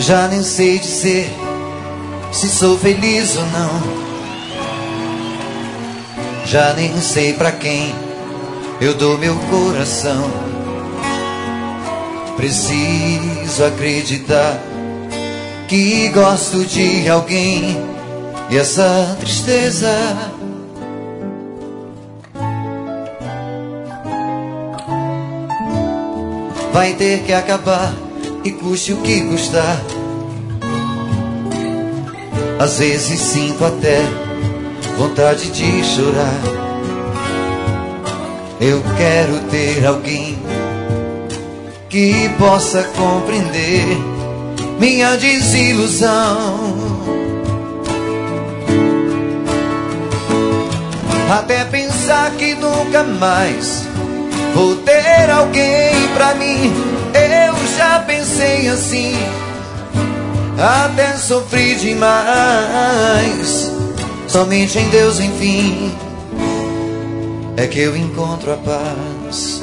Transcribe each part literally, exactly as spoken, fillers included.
Já nem sei dizer se sou feliz ou não. Já nem sei pra quem eu dou meu coração. Preciso acreditar que gosto de alguém. E essa tristeza vai ter que acabar, e custe o que custar. Às vezes sinto até vontade de chorar. Eu quero ter alguém que possa compreender minha desilusão. Até pensar que nunca mais vou ter alguém pra mim. Eu já pensei assim, até sofri demais. Somente em Deus, enfim, é que eu encontro a paz.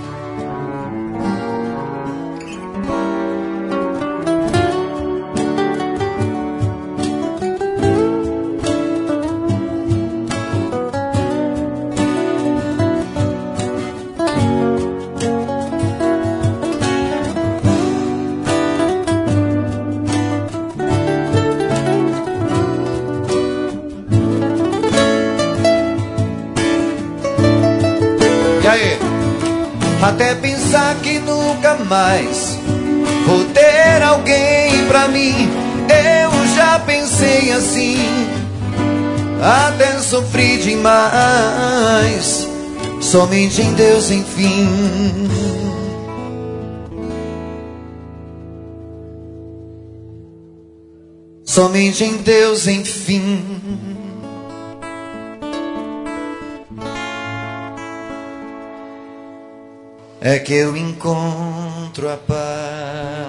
Até pensar que nunca mais vou ter alguém pra mim. Eu já pensei assim, até sofri demais. Somente em Deus, enfim, somente em Deus, enfim, é que eu encontro a paz.